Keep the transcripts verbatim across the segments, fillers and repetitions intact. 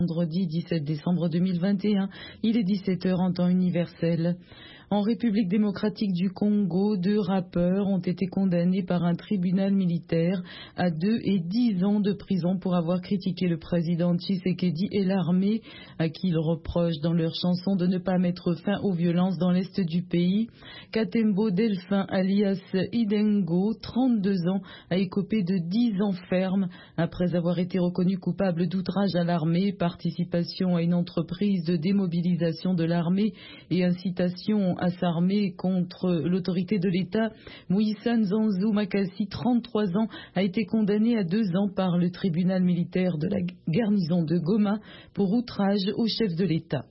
Vendredi dix-sept décembre deux mille vingt et un, il est dix-sept heures en temps universel. En République démocratique du Congo, deux rappeurs ont été condamnés par un tribunal militaire à deux et dix ans de prison pour avoir critiqué le président Tshisekedi et l'armée, à qui ils reprochent dans leur chanson de ne pas mettre fin aux violences dans l'est du pays. Katembo Delphin alias Idengo, trente-deux ans, a écopé de dix ans ferme après avoir été reconnu coupable d'outrage à l'armée, participation à une entreprise de démobilisation de l'armée et incitation à s'armer contre l'autorité de l'État. Moïsa Nzanzu Makassi, trente-trois ans, a été condamné à deux ans par le tribunal militaire de la garnison de Goma pour outrage au chef de l'État.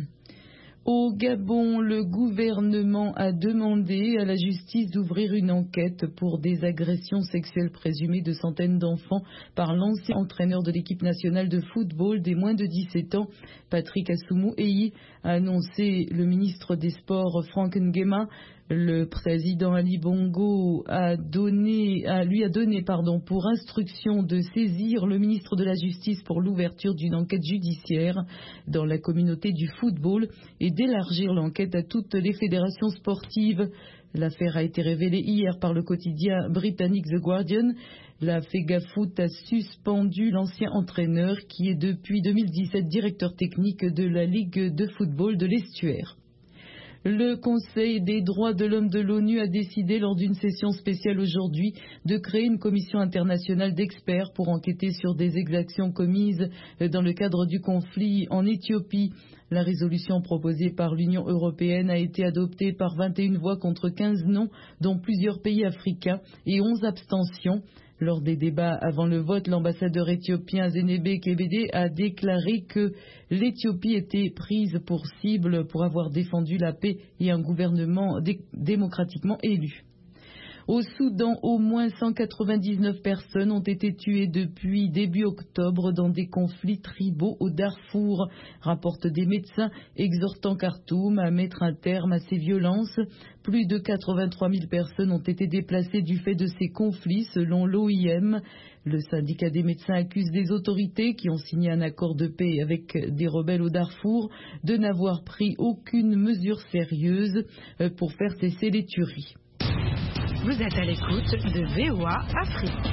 Au Gabon, le gouvernement a demandé à la justice d'ouvrir une enquête pour des agressions sexuelles présumées de centaines d'enfants par l'ancien entraîneur de l'équipe nationale de football des moins de dix-sept ans, Patrick Assoumou Eyi, a annoncé le ministre des Sports Franck Nguema. Le président Ali Bongo a donné, a, lui a donné pardon, pour instruction de saisir le ministre de la Justice pour l'ouverture d'une enquête judiciaire dans la communauté du football et d'élargir l'enquête à toutes les fédérations sportives. L'affaire a été révélée hier par le quotidien britannique The Guardian. La FEGAFoot a suspendu l'ancien entraîneur qui est depuis deux mille dix-sept directeur technique de la Ligue de football de l'Estuaire. Le Conseil des droits de l'homme de l'ONU a décidé lors d'une session spéciale aujourd'hui de créer une commission internationale d'experts pour enquêter sur des exactions commises dans le cadre du conflit en Éthiopie. La résolution proposée par l'Union européenne a été adoptée par vingt et une voix contre quinze non, dont plusieurs pays africains, et onze abstentions. Lors des débats avant le vote, l'ambassadeur éthiopien Zenebe Kebede a déclaré que l'Éthiopie était prise pour cible pour avoir défendu la paix et un gouvernement dé- démocratiquement élu. Au Soudan, au moins cent quatre-vingt-dix-neuf personnes ont été tuées depuis début octobre dans des conflits tribaux au Darfour, rapportent des médecins exhortant Khartoum à mettre un terme à ces violences. Plus de quatre-vingt-trois mille personnes ont été déplacées du fait de ces conflits, selon l'O I M. Le syndicat des médecins accuse des autorités qui ont signé un accord de paix avec des rebelles au Darfour de n'avoir pris aucune mesure sérieuse pour faire cesser les tueries. Vous êtes à l'écoute de V O A Afrique.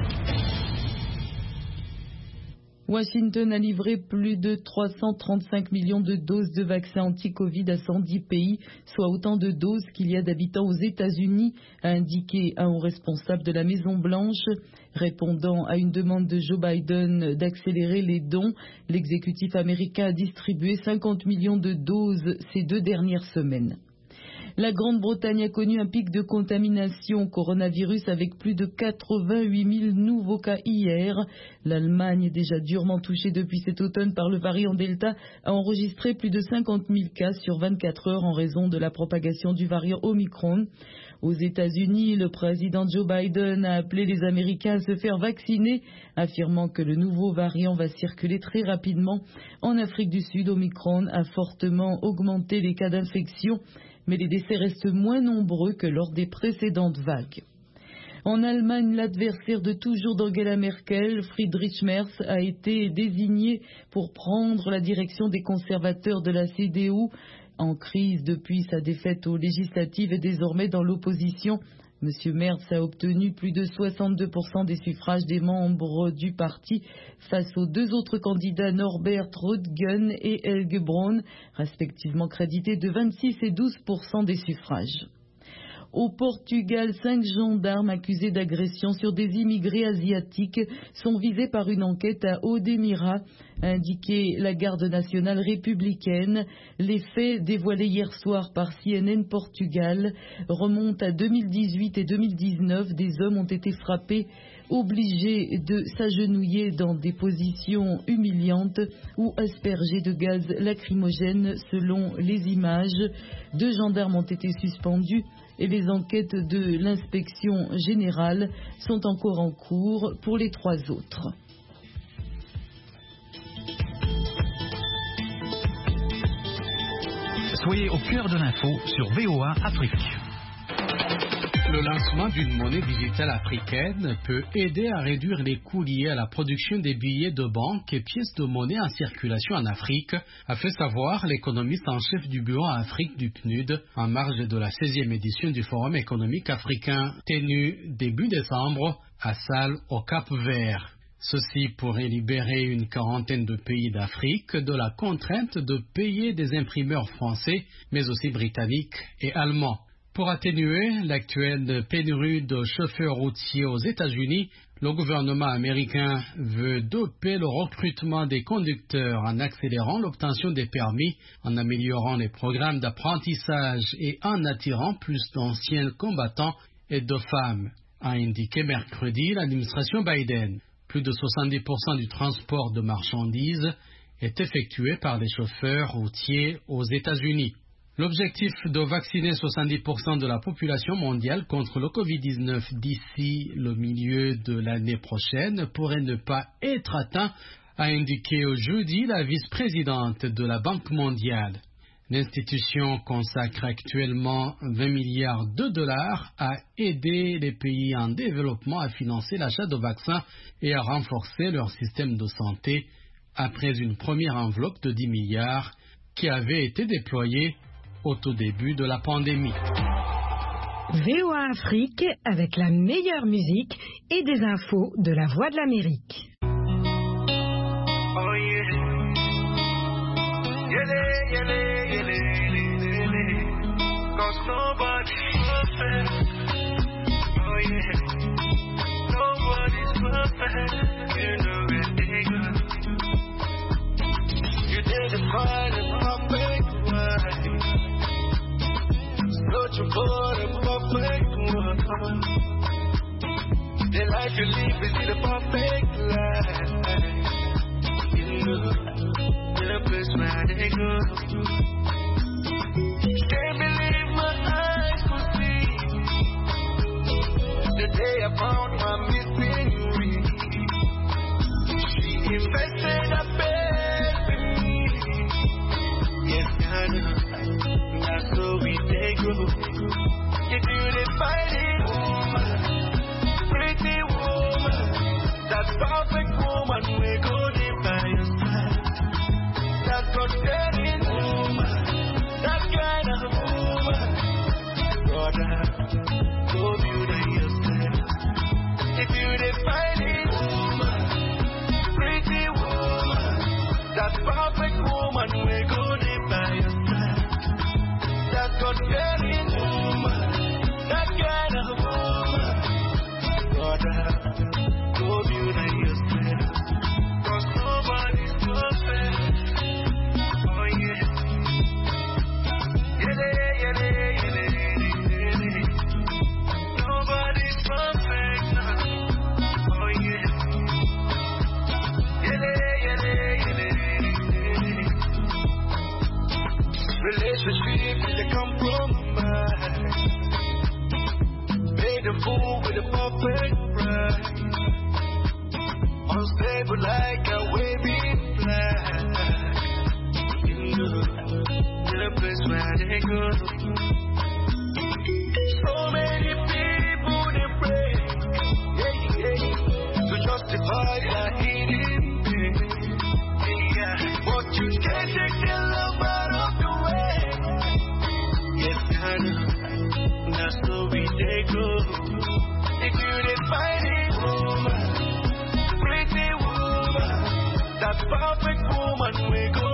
Washington a livré plus de trois cent trente-cinq millions de doses de vaccins anti-Covid à cent dix pays, soit autant de doses qu'il y a d'habitants aux États-Unis, a indiqué un haut responsable de la Maison-Blanche. Répondant à une demande de Joe Biden d'accélérer les dons, l'exécutif américain a distribué cinquante millions de doses ces deux dernières semaines. La Grande-Bretagne a connu un pic de contamination au coronavirus avec plus de quatre-vingt-huit mille nouveaux cas hier. L'Allemagne, déjà durement touchée depuis cet automne par le variant Delta, a enregistré plus de cinquante mille cas sur vingt-quatre heures en raison de la propagation du variant Omicron. Aux États-Unis, le président Joe Biden a appelé les Américains à se faire vacciner, affirmant que le nouveau variant va circuler très rapidement. En Afrique du Sud, Omicron a fortement augmenté les cas d'infection, mais les décès restent moins nombreux que lors des précédentes vagues. En Allemagne, l'adversaire de toujours d'Angela Merkel, Friedrich Merz, a été désigné pour prendre la direction des conservateurs de la C D U. En crise depuis sa défaite aux législatives et désormais dans l'opposition, M. Merz a obtenu plus de soixante-deux pour cent des suffrages des membres du parti face aux deux autres candidats Norbert Röttgen et Helge Braun, respectivement crédités de vingt-six et douze pour cent des suffrages. Au Portugal, cinq gendarmes accusés d'agression sur des immigrés asiatiques sont visés par une enquête à Odemira, a indiqué la garde nationale républicaine. Les faits dévoilés hier soir par C N N Portugal remontent à deux mille dix-huit et deux mille dix-neuf. Des hommes ont été frappés, obligés de s'agenouiller dans des positions humiliantes ou aspergés de gaz lacrymogène selon les images. Deux gendarmes ont été suspendus et les enquêtes de l'inspection générale sont encore en cours pour les trois autres. Soyez au cœur de l'info sur V O A Afrique. Le lancement d'une monnaie digitale africaine peut aider à réduire les coûts liés à la production des billets de banque et pièces de monnaie en circulation en Afrique, a fait savoir l'économiste en chef du bureau Afrique du P N U D en marge de la seizième édition du Forum économique africain tenu début décembre à Salle au Cap-Vert. Ceci pourrait libérer une quarantaine de pays d'Afrique de la contrainte de payer des imprimeurs français, mais aussi britanniques et allemands. Pour atténuer l'actuelle pénurie de chauffeurs routiers aux États-Unis, le gouvernement américain veut doper le recrutement des conducteurs en accélérant l'obtention des permis, en améliorant les programmes d'apprentissage et en attirant plus d'anciens combattants et de femmes, a indiqué mercredi l'administration Biden. Plus de soixante-dix pour cent du transport de marchandises est effectué par les chauffeurs routiers aux États-Unis. L'objectif de vacciner soixante-dix pour cent de la population mondiale contre le covid dix-neuf d'ici le milieu de l'année prochaine pourrait ne pas être atteint, a indiqué jeudi la vice-présidente de la Banque mondiale. L'institution consacre actuellement vingt milliards de dollars à aider les pays en développement à financer l'achat de vaccins et à renforcer leur système de santé après une première enveloppe de dix milliards qui avait été déployée au tout début de la pandémie. V O A Afrique avec la meilleure musique et des infos de la Voix de l'Amérique. Oh yeah. Yele, yele, yele, yele, yele. 'Cause nobody's perfect. Oh yeah. Nobody's perfect. You know it, nigga. You didn't find a perfect way. Searching for the perfect one. The life you live is the perfect life. You know, the place where they go. Can't believe my eyes could see the day I found my missing ring. She invested a bed in me. Yes, I know. That's so we take go. You do the fighting woman, pretty woman, that perfect woman we go there by your side. That God-fearing woman, that kind of woman. Brother, go beauty yourself. If you the fighting woman, pretty woman, that perfect woman we go there by your side. That God-fearing woman, that kind of woman. Brother, go beauty yourself. 'Cause nobody's perfect. Oh yeah. Yele, yele, yele, yele. Nobody's perfect. Oh yeah. Yele, yele, yele, yele. Relationship is a compromise. Made a fool with a perfect pride. Unstable like a waving flag. You know, to the place where they go. So many people they pray, yeah, yeah, to justify their hidden pain. Yeah, but you can't take the love out of the way. Yes, I know, that's the way they go. If you didn't find it, woman, pretty woman, that perfect woman we go